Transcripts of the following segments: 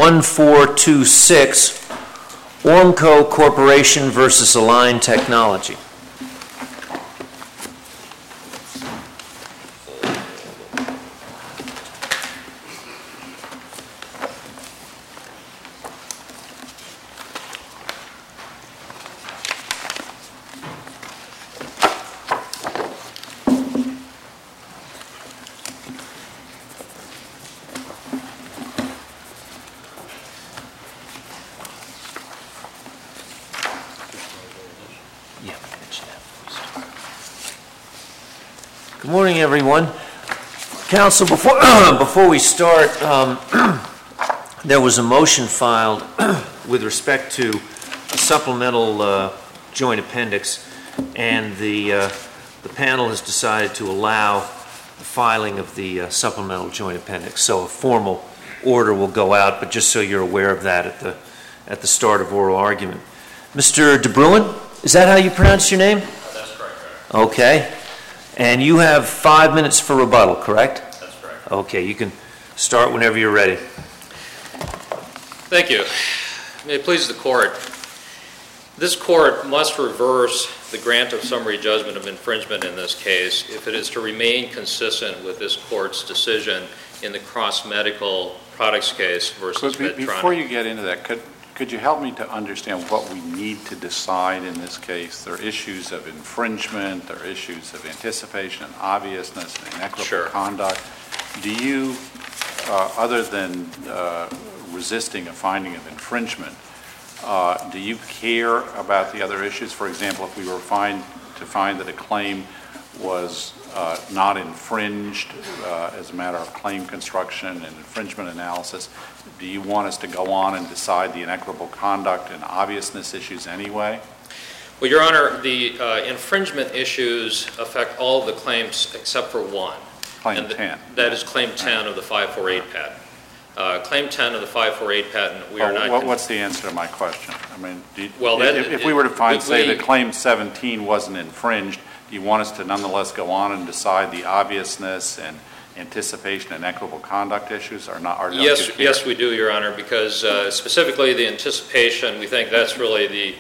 1426, Ormco Corporation versus Align Technology. Good morning, everyone. Council, before we start, there was a motion filed with respect to a supplemental joint appendix, and the panel has decided to allow the filing of the supplemental joint appendix. So a formal order will go out, but just so you're aware of that at the start of oral argument. Mr. DeBruin, is that how you pronounce your name? That's correct. Okay. And you have 5 minutes for rebuttal, correct? That's correct. Okay, you can start whenever you're ready. Thank you. May it please the court. This court must reverse the grant of summary judgment of infringement in this case if it is to remain consistent with this court's decision in the Cross-Medical Products case versus Medtronic. Before you get into that, could you help me to understand what we need to decide in this case? There are issues of infringement, there are issues of anticipation and obviousness and inequitable conduct. Do you, other than resisting a finding of infringement, do you care about the other issues? For example, if we were to find that a claim was not infringed as a matter of claim construction and infringement analysis, do you want us to go on and decide the inequitable conduct and obviousness issues anyway? Well, Your Honor, the infringement issues affect all of the claims except for one. Claim 10. That is Claim 10 of the 548 patent. Claim 10 of the 548 patent, we are not... What's the answer to my question? I mean, if we were to say that Claim 17 wasn't infringed, do you want us to nonetheless go on and decide the obviousness and anticipation and equitable conduct issues or not? Or yes, we do, Your Honor, because specifically the anticipation, we think that's really the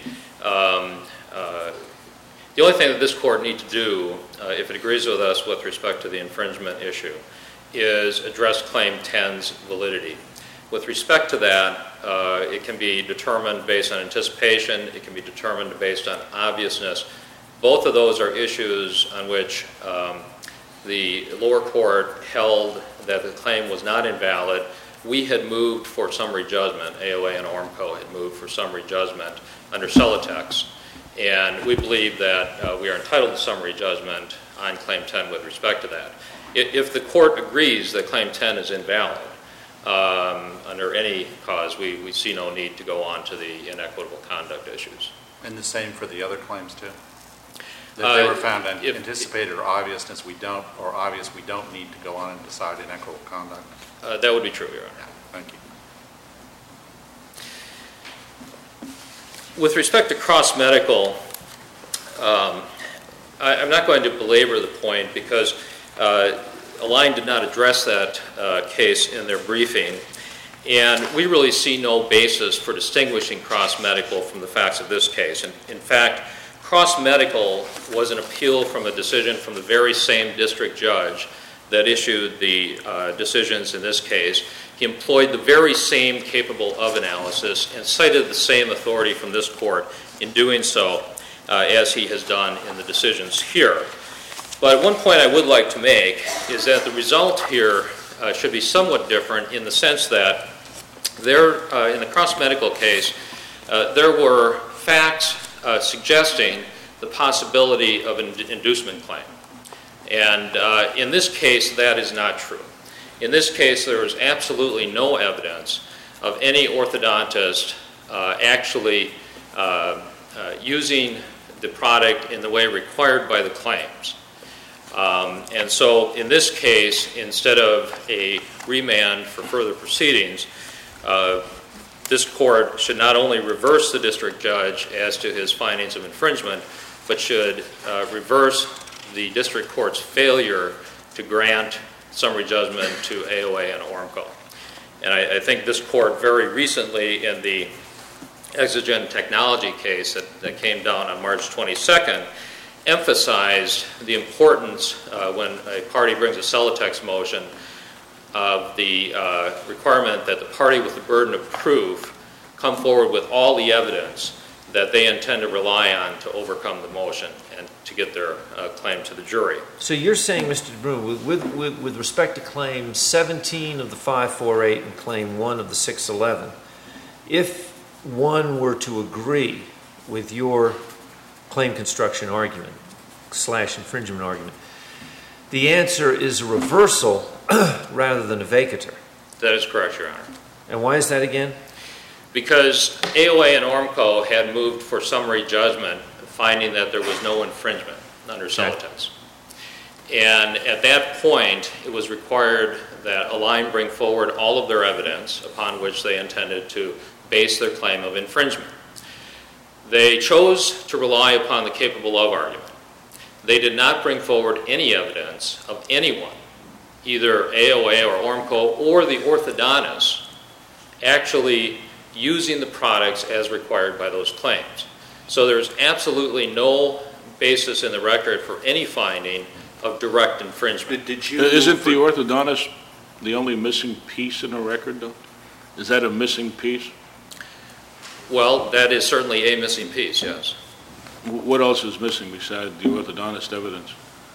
only thing that this court needs to do, if it agrees with us with respect to the infringement issue, is address Claim 10's validity. With respect to that, it can be determined based on anticipation, it can be determined based on obviousness. Both of those are issues on which the lower court held that the claim was not invalid. We had moved for summary judgment. AOA and Ormco had moved for summary judgment under Celotex. And we believe that we are entitled to summary judgment on Claim 10 with respect to that. If the court agrees that Claim 10 is invalid under any cause, we see no need to go on to the inequitable conduct issues. And the same for the other claims too? If they were found anticipated or obviousness, we don't need to go on and decide inequitable conduct? That would be true, Your Honor. Thank you. With respect to Cross-Medical, I'm not going to belabor the point because Align did not address that case in their briefing, and we really see no basis for distinguishing Cross-Medical from the facts of this case. In fact, Cross-Medical was an appeal from a decision from the very same district judge that issued the decisions in this case. He employed the very same capable of analysis and cited the same authority from this court in doing so as he has done in the decisions here. But one point I would like to make is that the result here should be somewhat different in the sense that in the Cross-Medical case, there were facts suggesting the possibility of an inducement claim. And in this case, that is not true. In this case, there is absolutely no evidence of any orthodontist actually using the product in the way required by the claims. And so in this case, instead of a remand for further proceedings, this court should not only reverse the district judge as to his findings of infringement, but should reverse the district court's failure to grant summary judgment to AOA and Ormco. And I think this court very recently in the Exogen Technology case that came down on March 22nd emphasized the importance when a party brings a Celotex motion of the requirement that the party with the burden of proof come forward with all the evidence that they intend to rely on to overcome the motion and to get their claim to the jury. So you're saying, Mr. DeBruin, with respect to Claim 17 of the 548 and Claim 1 of the 611, if one were to agree with your claim construction argument / infringement argument, the answer is a reversal rather than a vacatur. That is correct, Your Honor. And why is that again? Because AOA and Ormco had moved for summary judgment, finding that there was no infringement under Celotex. And at that point, it was required that Align bring forward all of their evidence upon which they intended to base their claim of infringement. They chose to rely upon the capable of argument. They did not bring forward any evidence of anyone, either AOA or Ormco or the orthodontist, actually using the products as required by those claims. So there's absolutely no basis in the record for any finding of direct infringement. Isn't the orthodontist the only missing piece in the record, though? Is that a missing piece? Well, that is certainly a missing piece, yes. What else is missing besides the orthodontist evidence?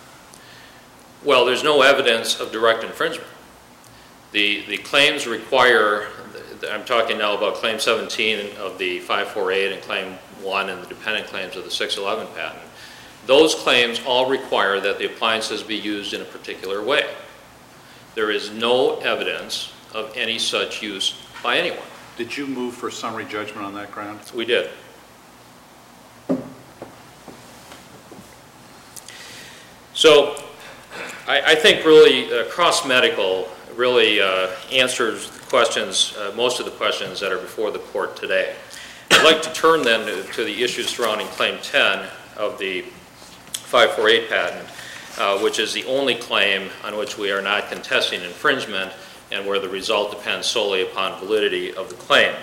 Well, there's no evidence of direct infringement. The claims require, I'm talking now about Claim 17 of the 548 and Claim 1 and the dependent claims of the 611 patent. Those claims all require that the appliances be used in a particular way. There is no evidence of any such use by anyone. Did you move for summary judgment on that ground? We did. So I think really Cross Medical really answers the questions, most of the questions that are before the court today. I'd like to turn then to the issues surrounding Claim 10 of the 548 patent, which is the only claim on which we are not contesting infringement and where the result depends solely upon validity of the claim.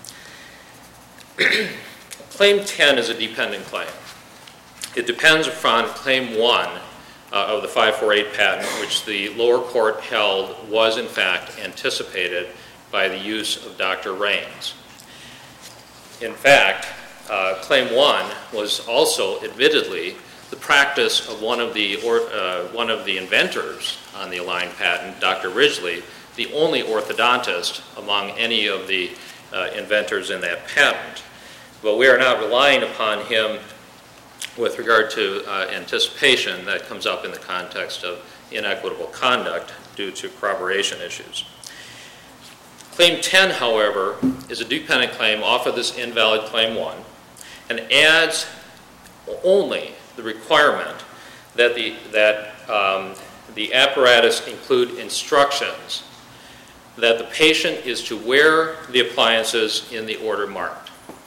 Claim 10 is a dependent claim. It depends upon Claim 1 of the 548 patent, which the lower court held was in fact anticipated by the use of Dr. Raines. In fact, Claim 1 was also admittedly the practice of one of the inventors on the Align patent, Dr. Ridgely, the only orthodontist among any of the inventors in that patent. But we are not relying upon him with regard to anticipation. That comes up in the context of inequitable conduct due to corroboration issues. Claim 10, however, is a dependent claim off of this invalid Claim 1 and adds only the requirement that the apparatus include instructions that the patient is to wear the appliances in the order marked.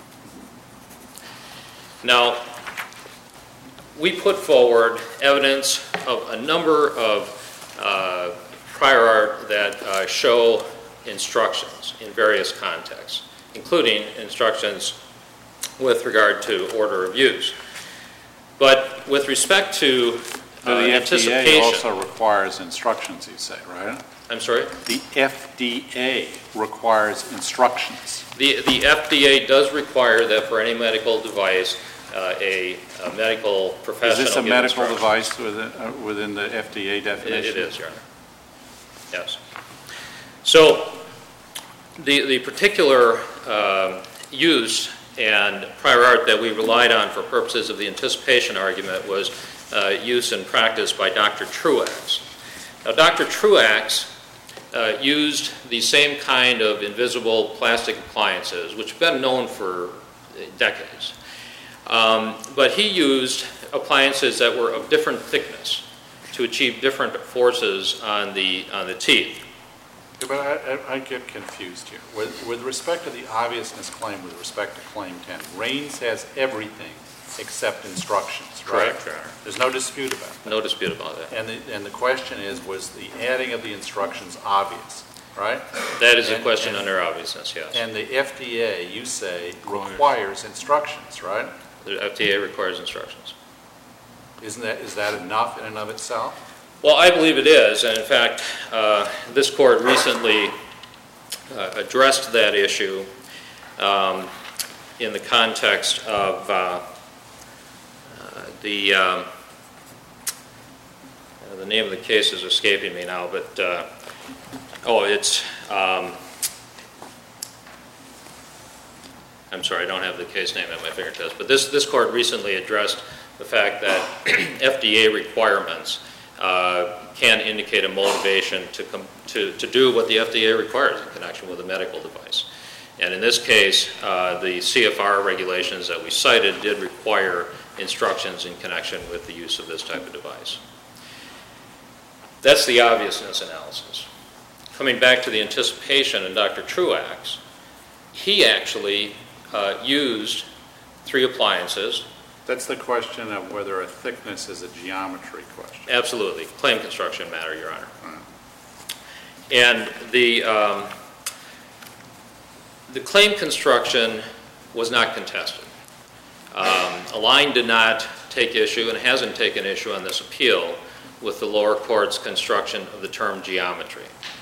Now, we put forward evidence of a number of prior art that show instructions in various contexts, including instructions with regard to order of use. But with respect to anticipation... The FDA also requires instructions, you say, right? I'm sorry? The FDA requires instructions. The FDA does require that for any medical device, a medical professional... Is this a medical device within the FDA definition? It is, Your Honor. Yes. So the particular use and prior art that we relied on for purposes of the anticipation argument was use and practice by Dr. Truax. Now, Dr. Truax used the same kind of invisible plastic appliances, which have been known for decades. But he used appliances that were of different thickness to achieve different forces on the teeth. But I get confused here. With respect to the obviousness claim, with respect to Claim 10, Raines has everything except instructions, right? Correct, Your Honor. There's no dispute about that. No dispute about that. And the question is, was the adding of the instructions obvious? right? That is a question under obviousness, yes. And the FDA, you say, requires instructions, right? The FDA requires instructions. Is that enough in and of itself? Well, I believe it is, and in fact, this court recently addressed that issue in the context of the name of the case is escaping me now, but it's I'm sorry, I don't have the case name at my fingertips, but this court recently addressed the fact that FDA requirements can indicate a motivation to do what the FDA requires in connection with a medical device. And in this case, the CFR regulations that we cited did require instructions in connection with the use of this type of device. That's the obviousness analysis. Coming back to the anticipation in Dr. Truax, he actually used 3 appliances. That's the question of whether a thickness is a geometry question. Absolutely. Claim construction matter, Your Honor. And the claim construction was not contested. Align did not take issue and hasn't taken issue on this appeal with the lower court's construction of the term geometry.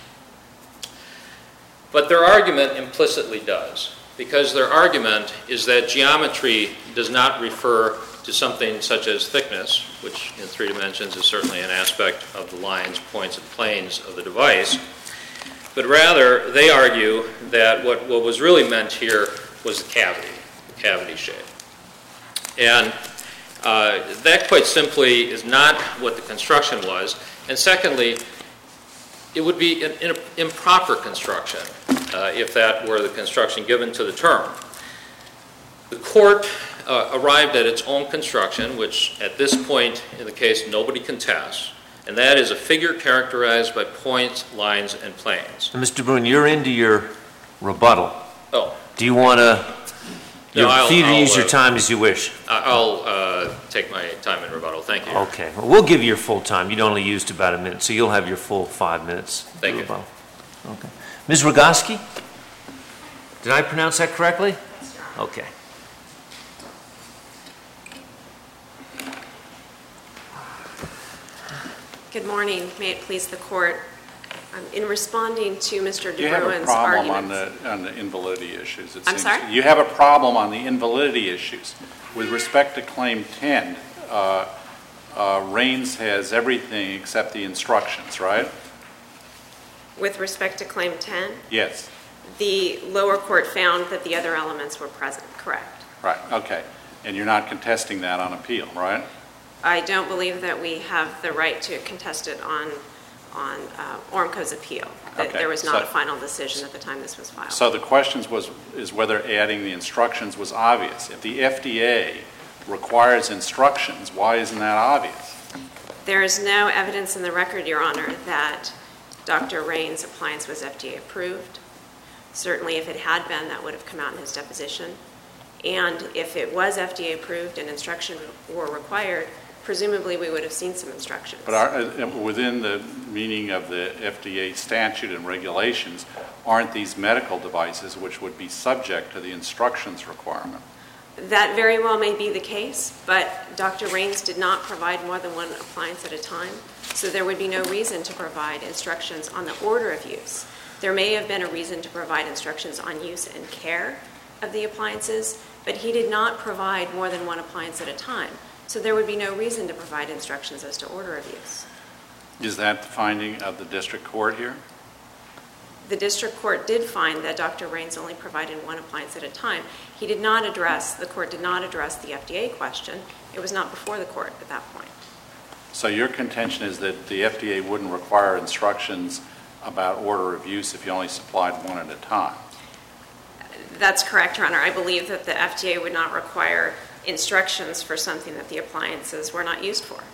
But their argument implicitly does, because their argument is that geometry does not refer to something such as thickness, which in 3 dimensions is certainly an aspect of the lines, points, and planes of the device, but rather they argue that what was really meant here was the cavity shape. And that quite simply is not what the construction was. And secondly, it would be an improper construction if that were the construction given to the term. The court arrived at its own construction, which at this point in the case nobody contests, and that is a figure characterized by points, lines, and planes. Mr. Boone, you're into your rebuttal. Oh. Do you want to... No, You're free to use your time as you wish. I'll take my time in rebuttal. Thank you. Okay. Well, we'll give you your full time. You'd only used about a minute, so you'll have your full 5 minutes. Thank you. Rebuttal. Okay. Ms. Rogoski? Did I pronounce that correctly? Okay. Good morning. May it please the court. In responding to Mr. You have a DeBruin's problem arguments... on the invalidity issues, it I'm seems. sorry? You have a problem on the invalidity issues. With respect to Claim 10, Raines has everything except the instructions, right? With respect to Claim 10, Yes. the lower court found that the other elements were present, correct? Right, okay. And you're not contesting that on appeal, right? I don't believe that we have the right to contest it on Ormco's appeal. That Okay, there was not so- a final decision at the time this was filed. So the question is whether adding the instructions was obvious. If the FDA requires instructions, why isn't that obvious? There is no evidence in the record, Your Honor, that Dr. Raines' appliance was FDA approved. Certainly, if it had been, that would have come out in his deposition. And if it was FDA approved and instructions were required, presumably we would have seen some instructions. But within the meaning of the FDA statute and regulations, aren't these medical devices which would be subject to the instructions requirement? That very well may be the case, but Dr. Raines did not provide more than one appliance at a time, so there would be no reason to provide instructions on the order of use. There may have been a reason to provide instructions on use and care of the appliances, but he did not provide more than one appliance at a time. So there would be no reason to provide instructions as to order of use. Is that the finding of the district court here? The district court did find that Dr. Raines only provided one appliance at a time. The court did not address the FDA question. It was not before the court at that point. So your contention is that the FDA wouldn't require instructions about order of use if you only supplied one at a time? That's correct, Your Honor. I believe that the FDA would not require instructions for something that the appliances were not used for.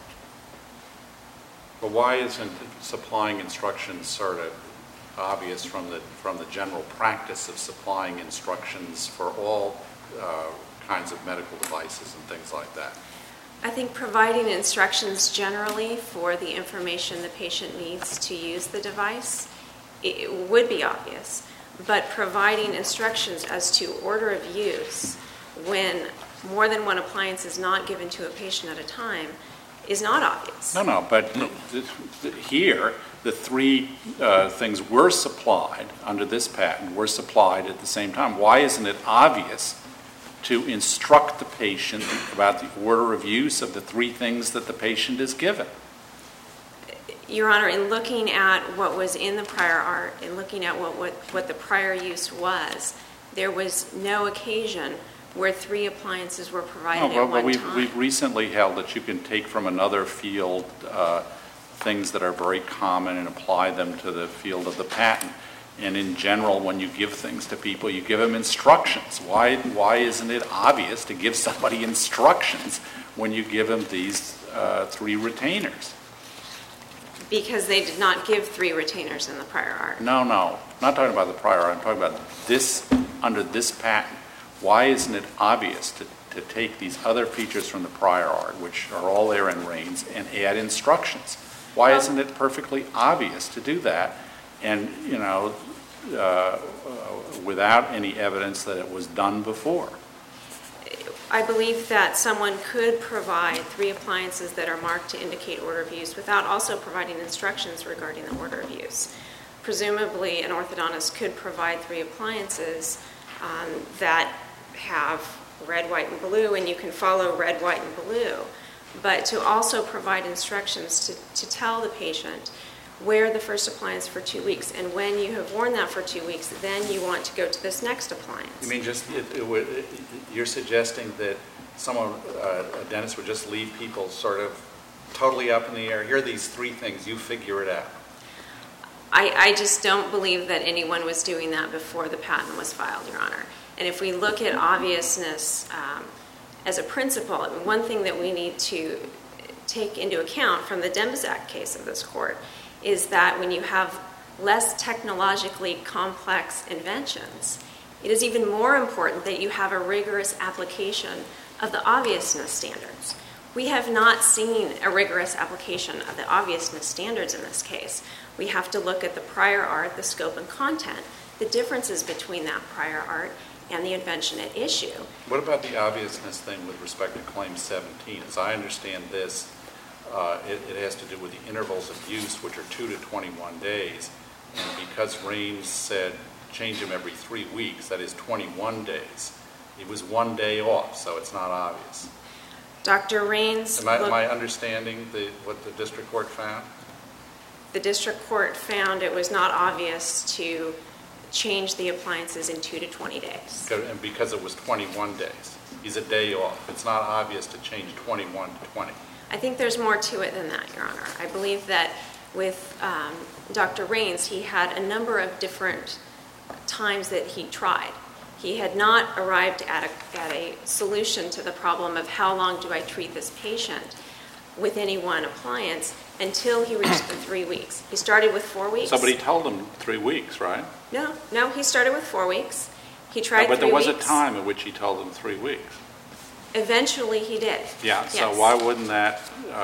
But why isn't supplying instructions sort of obvious from the general practice of supplying instructions for all kinds of medical devices and things like that? I think providing instructions generally for the information the patient needs to use the device it would be obvious, but providing instructions as to order of use when more than one appliance is not given to a patient at a time is not obvious. No, but here, the three things were supplied under this patent were supplied at the same time. Why isn't it obvious to instruct the patient about the order of use of the three things that the patient is given? Your Honor, in looking at what was in the prior art, in looking at what the prior use was, there was no occasion where three appliances were provided at one time. We've recently held that you can take from another field things that are very common and apply them to the field of the patent. And in general, when you give things to people, you give them instructions. Why isn't it obvious to give somebody instructions when you give them these three retainers? Because they did not give three retainers in the prior art. No, not talking about the prior art. I'm talking about this, under this patent. Why isn't it obvious to take these other features from the prior art, which are all there in Raines, and add instructions? Why isn't it perfectly obvious to do that? And, without any evidence that it was done before. I believe that someone could provide three appliances that are marked to indicate order of use without also providing instructions regarding the order of use. Presumably, an orthodontist could provide three appliances that have red, white, and blue, and you can follow red, white, and blue. But to also provide instructions to tell the patient wear the first appliance for 2 weeks, and when you have worn that for 2 weeks, then you want to go to this next appliance. You mean you're suggesting that a dentist would just leave people sort of totally up in the air? Here are these three things, you figure it out. I just don't believe that anyone was doing that before the patent was filed, Your Honor. And if we look at obviousness as a principle, one thing that we need to take into account from the Demczak case of this court is that when you have less technologically complex inventions, it is even more important that you have a rigorous application of the obviousness standards. We have not seen a rigorous application of the obviousness standards in this case. We have to look at the prior art, the scope and content, the differences between that prior art and the invention at issue. What about the obviousness thing with respect to Claim 17? As I understand this, it has to do with the intervals of use, which are 2 to 21 days. And because Raines said change them every 3 weeks, that is 21 days. It was 1 day off, so it's not obvious. Dr. Raines... Am I understanding what the district court found? The district court found it was not obvious to change the appliances in 2 to 20 days. And because it was 21 days. He's a day off. It's not obvious to change 21 to 20. I think there's more to it than that, Your Honor. I believe that with Dr. Raines, he had a number of different times that he tried. He had not arrived at a solution to the problem of how long do I treat this patient with any one appliance until he reached the 3 weeks. He started with 4 weeks. Somebody told him 3 weeks, right? No, he started with 4 weeks. He tried 3 weeks. But there was a time at which he told them 3 weeks. Eventually he did. Yeah, yes. So why wouldn't that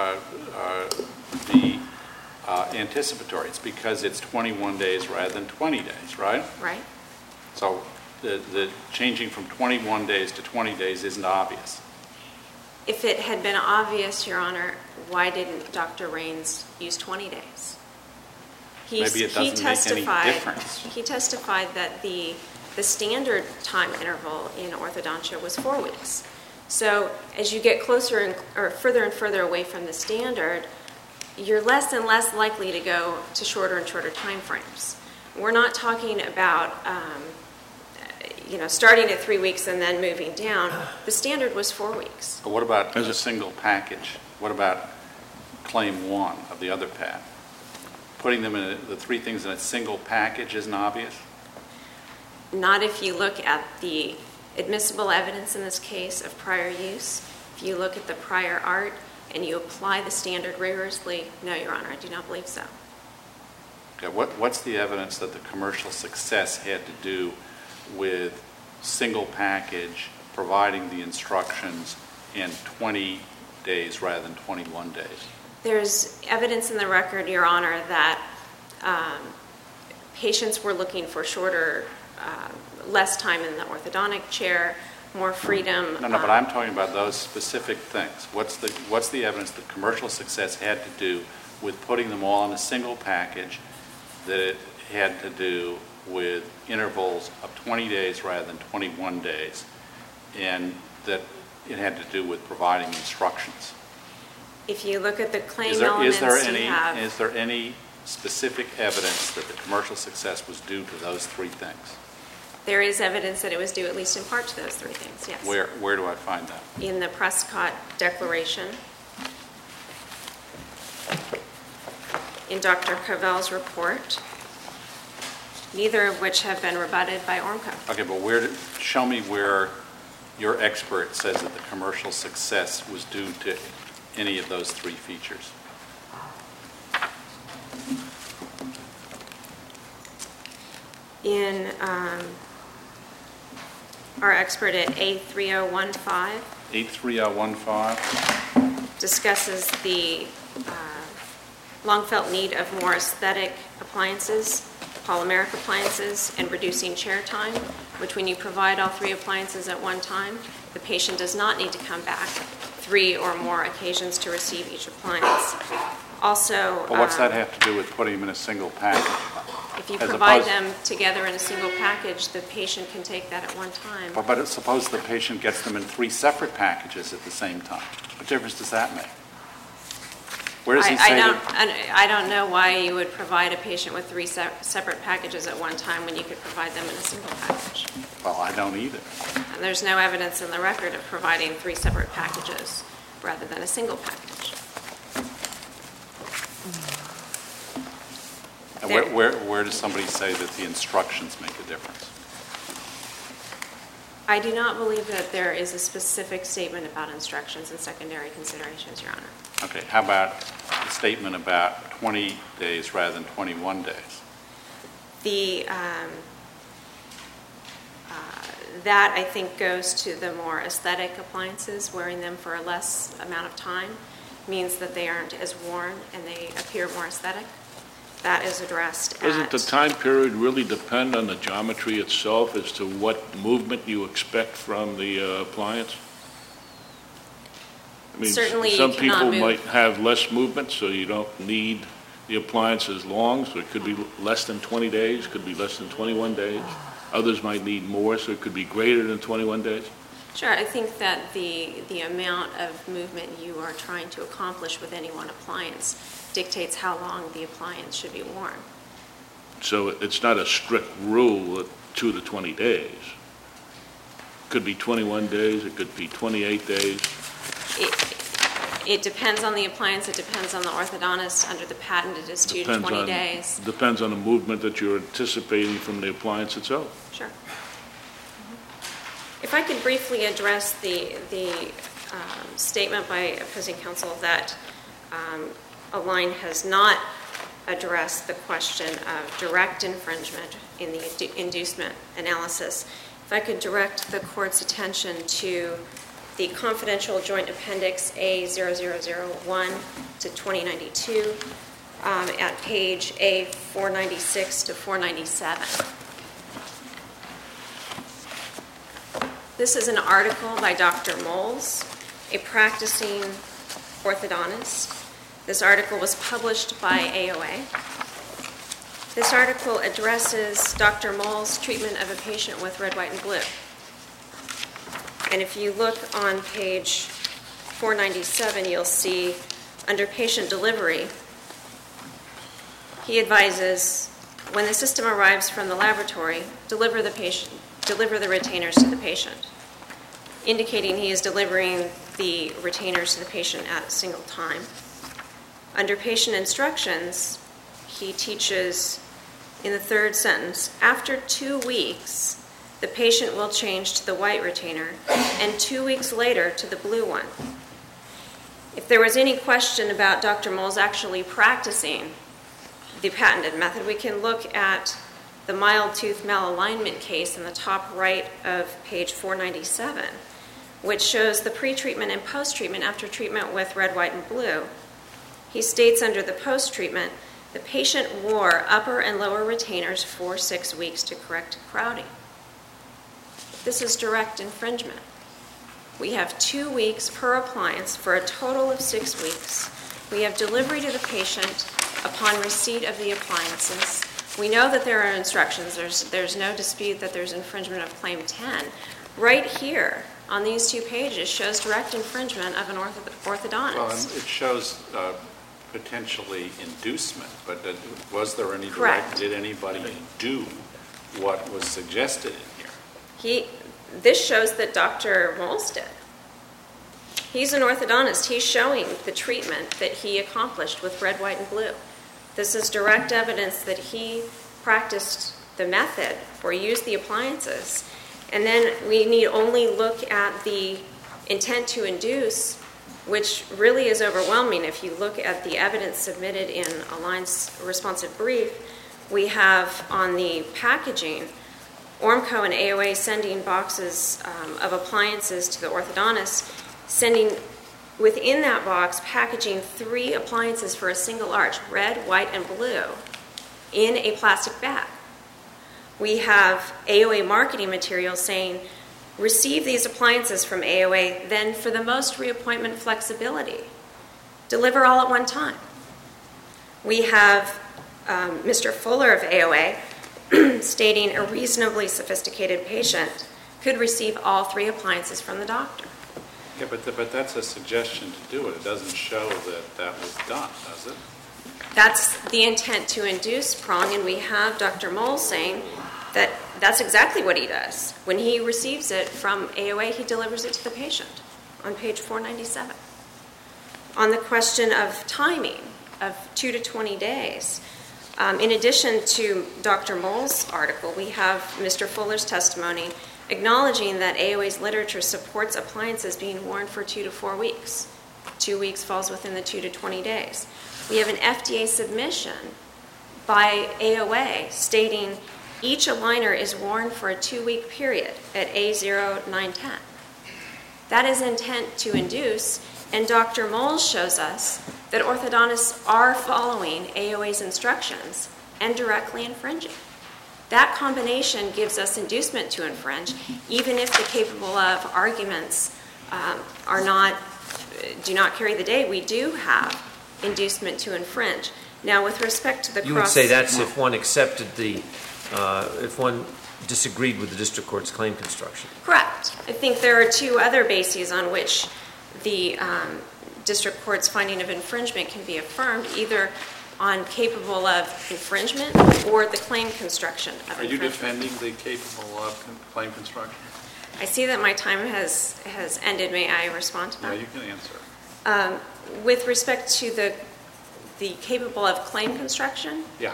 be anticipatory? It's because it's 21 days rather than 20 days, right? Right. So the changing from 21 days to 20 days isn't obvious. If it had been obvious, Your Honor, why didn't Dr. Raines use 20 days? Maybe it doesn't make any difference. He testified that the standard time interval in orthodontia was 4 weeks. So as you get closer or further and further away from the standard, you're less and less likely to go to shorter and shorter time frames. We're not talking about starting at 3 weeks and then moving down. The standard was 4 weeks. But what about as a single package? What about Claim 1 of the other patent? Putting them in the three things in a single package isn't obvious? Not if you look at the admissible evidence in this case of prior use. If you look at the prior art and you apply the standard rigorously, no, Your Honor, I do not believe so. Okay, what's the evidence that the commercial success had to do with single package providing the instructions in 20 days rather than 21 days? There's evidence in the record, Your Honor, that patients were looking for shorter, less time in the orthodontic chair, more freedom. No, but I'm talking about those specific things. What's the evidence that commercial success had to do with putting them all in a single package, that it had to do with intervals of 20 days rather than 21 days, and that it had to do with providing instructions? If you look at the claim elements Is there any specific evidence that the commercial success was due to those three things? There is evidence that it was due at least in part to those three things, yes. Where do I find that? In the Prescott Declaration, in Dr. Covell's report, neither of which have been rebutted by Ormco. Okay, but show me where your expert says that the commercial success was due to any of those three features. In our expert at A3015 A3015, discusses the long-felt need of more aesthetic appliances, polymeric appliances, and reducing chair time, which when you provide all three appliances at one time, the patient does not need to come back 3 or more occasions to receive each appliance. Also, but what's that have to do with putting them in a single package? if you provide them together in a single package, the patient can take that at one time. But suppose the patient gets them in 3 separate packages at the same time. What difference does that make? Where does he say I don't know why you would provide a patient with 3 separate packages at one time when you could provide them in a single package. Well, I don't either. And there's no evidence in the record of providing 3 separate packages rather than a single package. And where does somebody say that the instructions make a difference? I do not believe that there is a specific statement about instructions and secondary considerations, Your Honor. Okay, how about the statement about 20 days rather than 21 days? That, I think, goes to the more aesthetic appliances. Wearing them for a less amount of time means that they aren't as worn and they appear more aesthetic. That is addressed Doesn't the time period really depend on the geometry itself as to what movement you expect from the appliance? I mean, Certainly some you cannot people move. might have less movement, so you don't need the appliance as long, so it could be less than 20 days, could be less than 21 days. Others might need more, so it could be greater than 21 days. Sure, I think that the amount of movement you are trying to accomplish with any one appliance dictates how long the appliance should be worn. So it's not a strict rule of 2 to 20 days. It could be 21 days, it could be 28 days. It depends on the appliance, it depends on the orthodontist. Under the patent, it is 2 to 20 days. Depends on the movement that you're anticipating from the appliance itself. Sure. If I could briefly address the statement by opposing counsel that Align has not addressed the question of direct infringement in the inducement analysis. If I could direct the court's attention to the confidential joint appendix A0001 to 2092 at page A496 to 497. This is an article by Dr. Moles, a practicing orthodontist. This article was published by AOA. This article addresses Dr. Moles' treatment of a patient with red, white, and blue. And if you look on page 497, you'll see under patient delivery, he advises, when the system arrives from the laboratory, deliver the retainers to the patient, indicating he is delivering the retainers to the patient at a single time. Under patient instructions, he teaches in the third sentence, after 2 weeks, the patient will change to the white retainer, and 2 weeks later to the blue one. If there was any question about Dr. Moles actually practicing the patented method, we can look at the mild tooth malalignment case in the top right of page 497, which shows the pre-treatment and post-treatment after treatment with red, white, and blue. He states under the post-treatment The patient wore upper and lower retainers for 6 weeks to correct crowding. This is direct infringement. We have 2 weeks per appliance for a total of 6 weeks. We have delivery to the patient upon receipt of the appliances. We know that there are instructions. There's no dispute that there's infringement of Claim 10. Right here on these 2 pages shows direct infringement of an orthodontist. Well, and it shows potentially inducement, but was there any Correct. did anybody do what was suggested in here? This shows that Dr. Moles did. He's an orthodontist. He's showing the treatment that he accomplished with red, white, and blue. This is direct evidence that he practiced the method or used the appliances. And then we need only look at the intent to induce, which really is overwhelming. If you look at the evidence submitted in Align's responsive brief, we have on the packaging, Ormco and AOA sending boxes of appliances to the orthodontist, sending within that box, packaging 3 appliances for a single arch, red, white, and blue, in a plastic bag. We have AOA marketing materials saying, receive these appliances from AOA, then for the most reappointment flexibility, deliver all at one time. We have Mr. Fuller of AOA stating a reasonably sophisticated patient could receive all 3 appliances from the doctor. Yeah, but that's a suggestion to do it. It doesn't show that that was done, does it? That's the intent to induce prong, and we have Dr. Moles saying that that's exactly what he does. When he receives it from AOA, he delivers it to the patient on page 497. On the question of timing of 2 to 20 days, in addition to Dr. Moles' article, we have Mr. Fuller's testimony acknowledging that AOA's literature supports appliances being worn for 2 to 4 weeks. 2 weeks falls within the 2 to 20 days. We have an FDA submission by AOA stating each aligner is worn for a 2-week period at A0910. That is intent to induce, and Dr. Moles shows us that orthodontists are following AOA's instructions and directly infringing. That combination gives us inducement to infringe, even if the capable of arguments do not carry the day. We do have inducement to infringe. Now, with respect to the You would say that's if one accepted if one disagreed with the district court's claim construction. Correct. I think there are 2 other bases on which the district court's finding of infringement can be affirmed, either on capable of infringement or the claim construction of infringement. Are you defending the capable of claim construction? I see that my time has ended. May I respond to that? Yeah, you can answer. With respect to the capable of claim construction, Yeah.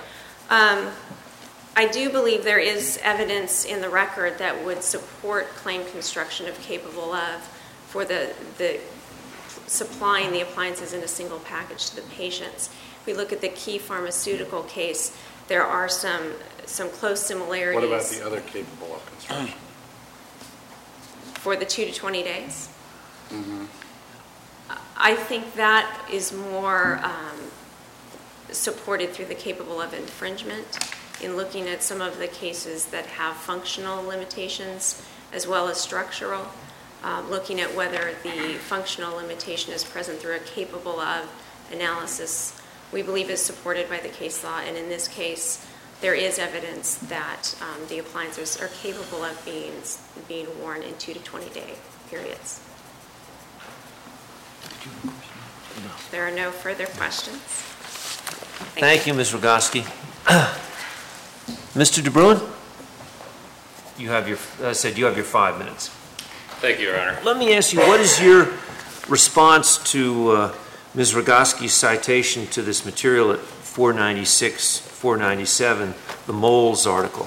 I do believe there is evidence in the record that would support claim construction of capable of for the supplying the appliances in a single package to the patients. If we look at the Key Pharmaceutical case, there are some close similarities. What about the other capable of construction? For the 2 to 20 days? Mm-hmm. I think that is more supported through the capable of infringement in looking at some of the cases that have functional limitations as well as structural, looking at whether the functional limitation is present through a capable of analysis, we believe is supported by the case law. And in this case, there is evidence that the appliances are capable of being worn in 2 to 20 day periods. There are no further questions. Thank you, Ms. Rogoski. Mr. DeBruin, you have your 5 minutes. Thank you, Your Honor. Let me ask you, what is your response to Ms. Rogoski's citation to this material at 496, 497, the Moles article?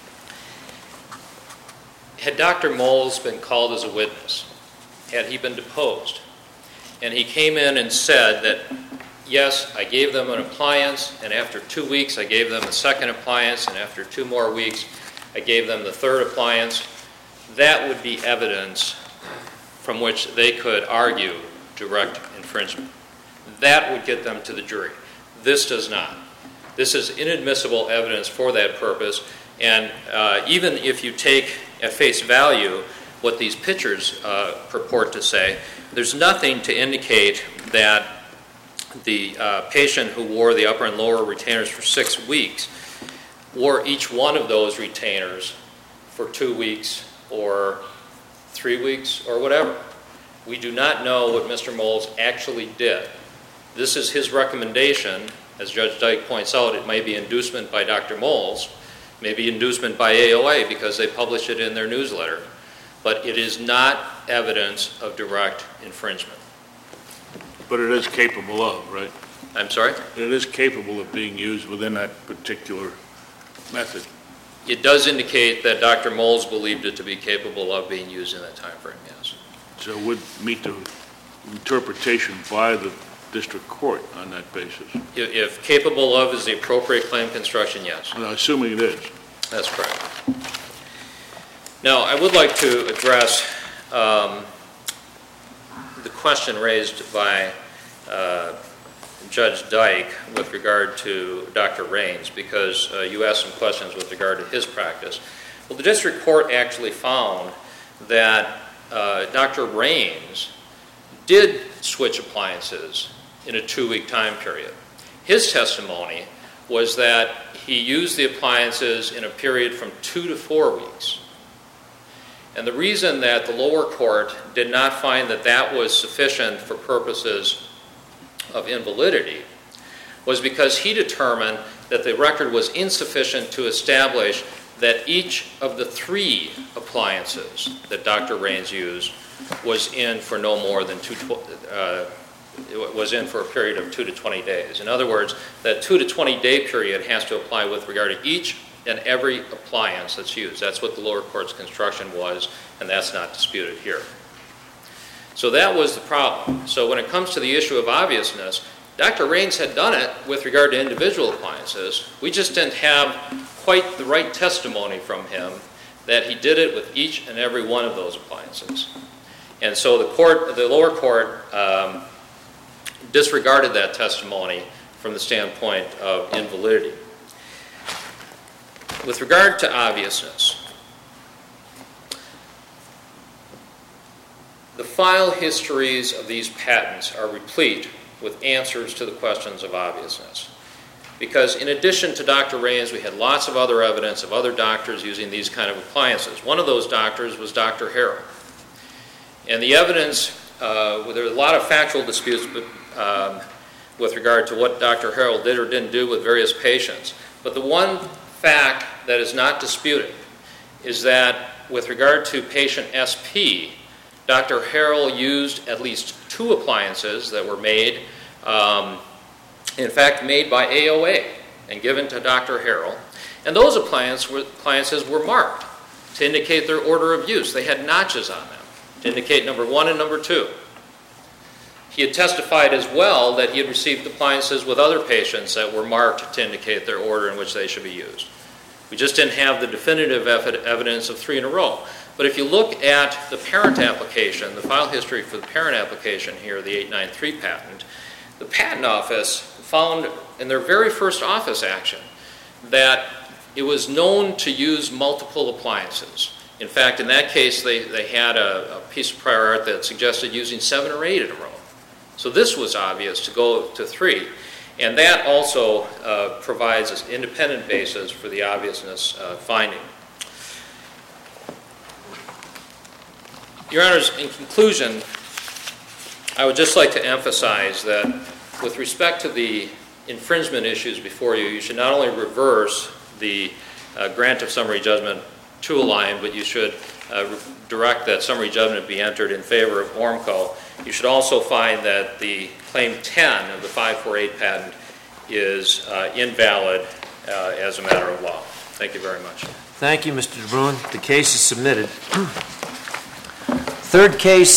Had Dr. Moles been called as a witness, had he been deposed, and he came in and said that, yes, I gave them an appliance, and after 2 weeks I gave them a second appliance, and after 2 more weeks I gave them the third appliance, that would be evidence from which they could argue direct infringement. That would get them to the jury. This does not. This is inadmissible evidence for that purpose, and even if you take at face value what these pictures purport to say, there's nothing to indicate that the patient who wore the upper and lower retainers for 6 weeks wore each one of those retainers for 2 weeks or 3 weeks or whatever. We do not know what Mr. Moles actually did. This is his recommendation. As Judge Dyke points out, it may be inducement by Dr. Moles, maybe inducement by AOA because they publish it in their newsletter, but it is not evidence of direct infringement. But it is capable of, right? I'm sorry? It is capable of being used within that particular method. It does indicate that Dr. Moles believed it to be capable of being used in that time frame, yes. So it would meet the interpretation by the district court on that basis. If capable of is the appropriate claim construction, yes. And assuming it is. That's correct. Now, I would like to address the question raised by Judge Dyke with regard to Dr. Raines, because you asked some questions with regard to his practice. Well, the district court actually found that Dr. Raines did switch appliances in a 2-week time period. His testimony was that he used the appliances in a period from 2 to 4 weeks. And the reason that the lower court did not find that that was sufficient for purposes of invalidity was because he determined that the record was insufficient to establish that each of the 3 appliances that Dr. Raines used was in for no more than was in for a period of 2 to 20 days. In other words, that 2 to 20 day period has to apply with regard to each and every appliance that's used. That's what the lower court's construction was, and that's not disputed here. So that was the problem. So when it comes to the issue of obviousness, Dr. Raines had done it with regard to individual appliances. We just didn't have quite the right testimony from him that he did it with each and every one of those appliances. And so the lower court disregarded that testimony from the standpoint of invalidity. With regard to obviousness, the file histories of these patents are replete with answers to the questions of obviousness. Because in addition to Dr. Raines, we had lots of other evidence of other doctors using these kind of appliances. One of those doctors was Dr. Harrell. And the evidence, there were a lot of factual disputes with regard to what Dr. Harrell did or didn't do with various patients. But the one fact that is not disputed is that with regard to patient SP, Dr. Harrell used at least 2 appliances that were made, in fact, made by AOA and given to Dr. Harrell. And those appliances were marked to indicate their order of use. They had notches on them to indicate number 1 and number 2. He had testified as well that he had received appliances with other patients that were marked to indicate their order in which they should be used. We just didn't have the definitive evidence of 3 in a row. But if you look at the parent application, the file history for the parent application here, the 893 patent, the patent office found in their very first office action that it was known to use multiple appliances. In fact, in that case, they had a piece of prior art that suggested using 7 or 8 in a row. So this was obvious to go to 3. And that also provides an independent basis for the obviousness finding. Your Honors, in conclusion, I would just like to emphasize that with respect to the infringement issues before you, you should not only reverse the grant of summary judgment to Align, but you should direct that summary judgment be entered in favor of Ormco. You should also find that the Claim 10 of the 548 patent is invalid as a matter of law. Thank you very much. Thank you, Mr. DeBruin. The case is submitted. Third case